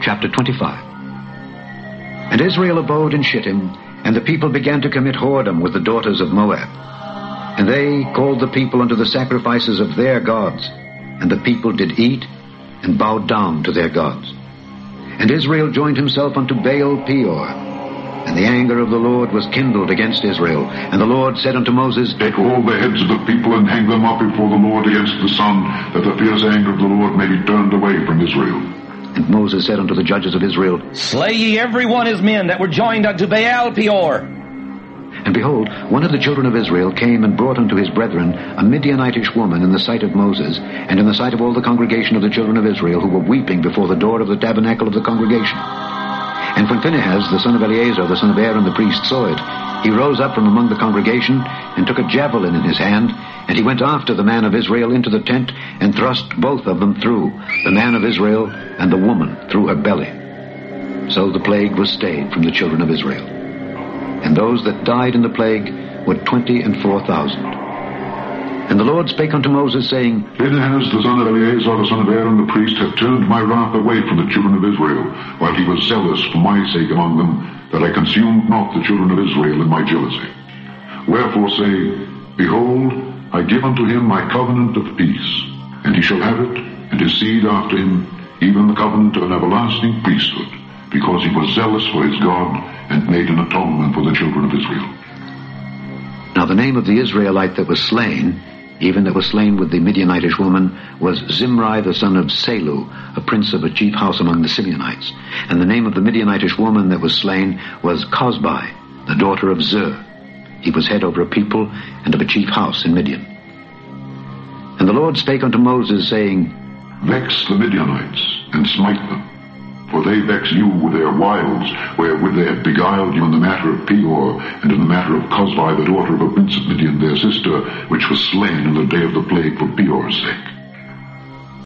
chapter 25. And Israel abode in Shittim, and the people began to commit whoredom with the daughters of Moab. And they called the people unto the sacrifices of their gods, and the people did eat, and bowed down to their gods. And Israel joined himself unto Baal Peor, and the anger of the Lord was kindled against Israel. And the Lord said unto Moses, Take all the heads of the people, and hang them up before the Lord against the sun, that the fierce anger of the Lord may be turned away from Israel. And Moses said unto the judges of Israel, Slay ye every one his men that were joined unto Baal Peor. And behold, one of the children of Israel came and brought unto his brethren a Midianitish woman in the sight of Moses, and in the sight of all the congregation of the children of Israel, who were weeping before the door of the tabernacle of the congregation. And when Phinehas, the son of Eleazar, the son of Aaron, the priest, saw it, he rose up from among the congregation, and took a javelin in his hand, and he went after the man of Israel into the tent, and thrust both of them through, the man of Israel and the woman through her belly. So the plague was stayed from the children of Israel. And those that died in the plague were 24,000. And the Lord spake unto Moses, saying, Phinehas, the son of Eleazar, the son of Aaron, the priest, hath turned my wrath away from the children of Israel, while he was zealous for my sake among them, that I consumed not the children of Israel in my jealousy. Wherefore say, Behold, I give unto him my covenant of peace, and he shall have it, and his seed after him, even the covenant of an everlasting priesthood, because he was zealous for his God, and made an atonement for the children of Israel. Now the name of the Israelite that was slain, even that was slain with the Midianitish woman, was Zimri the son of Salu, a prince of a chief house among the Simeonites. And the name of the Midianitish woman that was slain was Cosbi, the daughter of Zur. He was head over a people and of a chief house in Midian. And the Lord spake unto Moses, saying, Vex the Midianites, and smite them. For they vex you with their wiles, wherewith they have beguiled you in the matter of Peor, and in the matter of Cosbi, the daughter of a prince of Midian, their sister, which was slain in the day of the plague for Peor's sake.